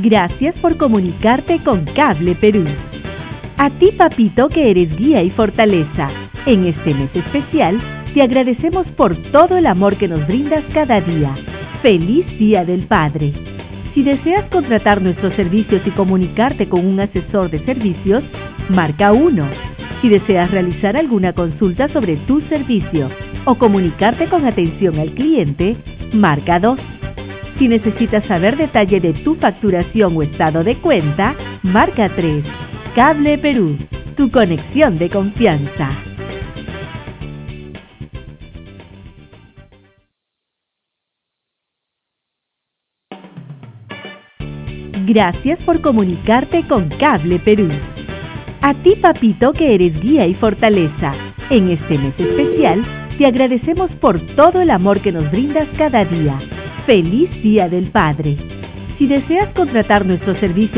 Gracias por comunicarte con Cable Perú. A ti, papito, que eres guía y fortaleza, en este mes especial, te agradecemos por todo el amor que nos brindas cada día. ¡Feliz Día del Padre! Si deseas contratar nuestros servicios y comunicarte con un asesor de servicios, marca 1. Si deseas realizar alguna consulta sobre tu servicio o comunicarte con atención al cliente, marca 2. Si necesitas saber detalle de tu facturación o estado de cuenta, marca 3. Cable Perú, tu conexión de confianza. Gracias por comunicarte con Cable Perú. A ti, papito, que eres guía y fortaleza, en este mes especial, te agradecemos por todo el amor que nos brindas cada día. ¡Feliz Día del Padre! Si deseas contratar nuestros servicios